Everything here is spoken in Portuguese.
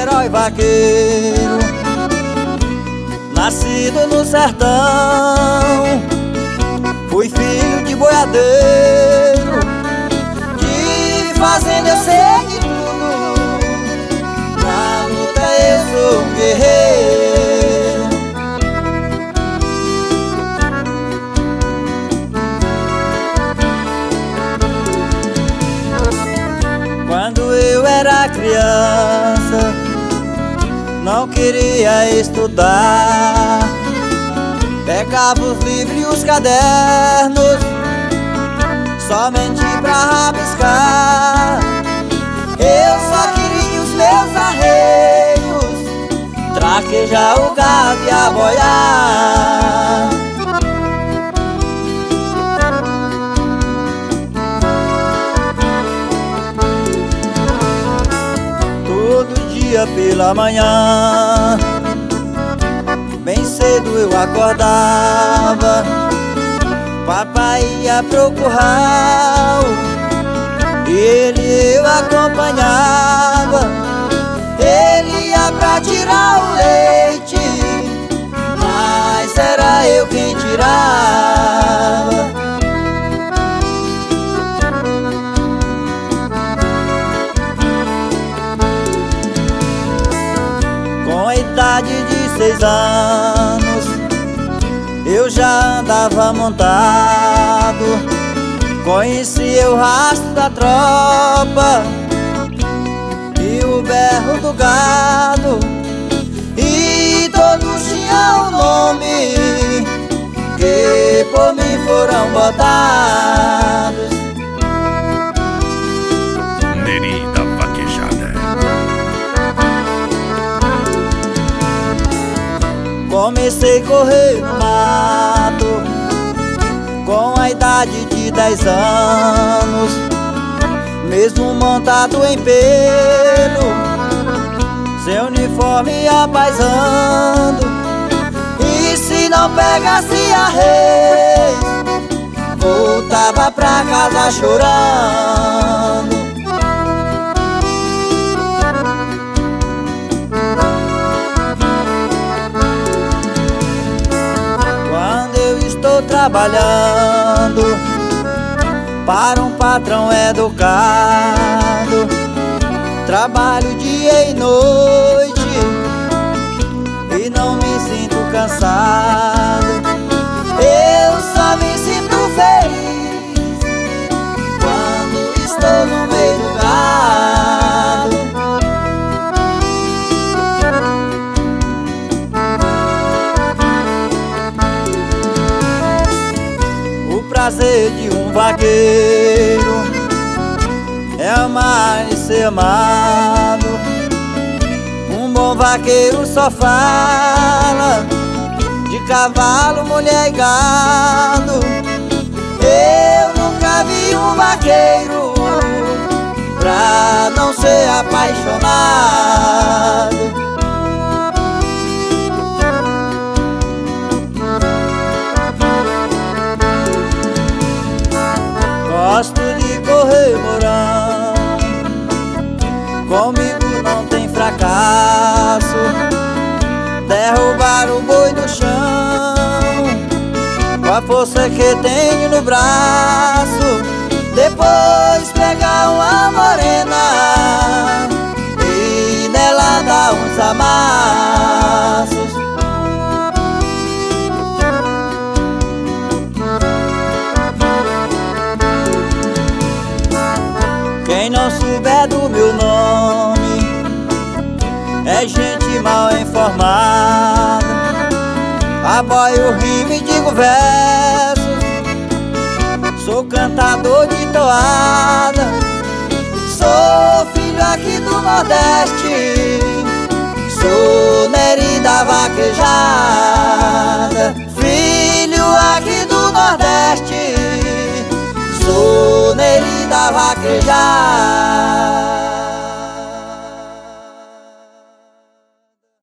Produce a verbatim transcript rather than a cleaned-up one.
herói vaqueiro, nascido no sertão. Fui filho de boiadeiro, de fazenda eu sei de tudo. Na luta eu sou um guerreiro. Quando eu era criança, não queria estudar. Pegava os livros e os cadernos somente pra rabiscar. Eu só queria os meus arreios, traquejar o gado e aboiar. Todo dia pela manhã, bem cedo eu acordava, papai ia pro curral e ele eu acompanhava. Ele ia pra tirar o leite, mas era eu quem tirava. Com a idade de seis anos, eu já andava montado. Conheci o rastro da tropa e o berro do gado, e todos tinham um nome que por mim foram botados. Neri da Vaquejada. Comecei a correr no mato com a idade de dez anos, mesmo montado em pelo, sem uniforme apaisando. E se não pegasse a reis, voltava pra casa chorando. Trabalhando para um patrão educado, trabalho dia e noite e não me sinto cansado. Eu só me sinto feliz quando estou no meio do gado. O prazer de um vaqueiro é amar e ser amado. Um bom vaqueiro só fala de cavalo, mulher e gado. Eu nunca vi um vaqueiro pra não ser apaixonado. Gosto de correr morão, comigo não tem fracasso. Derrubar o boi do chão com a força que tenho no braço. Depois pegar uma morena e nela dar uns amassos. Quem não souber do meu nome é gente mal informada. Aboio rima e digo versos, sou cantador de toada. Sou filho aqui do Nordeste, sou Neri da Vaquejada. Filho aqui do Nordeste, sou Neri da Vaquejada.